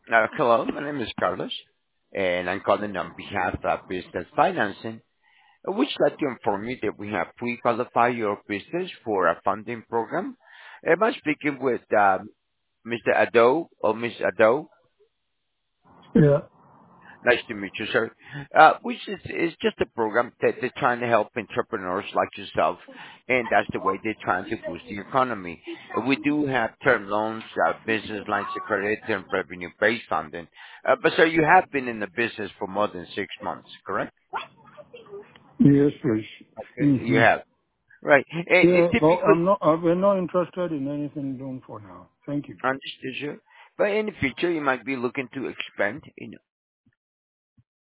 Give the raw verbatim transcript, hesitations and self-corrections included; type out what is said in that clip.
Uh, hello, my name is Carlos, and I'm calling on behalf of Business Financing. I would like to inform you that we have pre-qualified your business for a funding program. Am I speaking with um, Mister Ado or Miss Ado? Yeah. Nice to meet you, sir. Uh, which is, is just a program that they're trying to help entrepreneurs like yourself, and that's the way they're trying to boost the economy. Uh, We do have term loans, uh, business lines of credit, and revenue-based funding. Uh, but sir, you have been in the business for more than six months, correct? Yes, please. Okay, you Mm-hmm. have. Right. And, and Yeah, well, typically, I'm not, uh, we're not interested in anything done for now. Thank you. understood, sir. But in the future, you might be looking to expand, you know,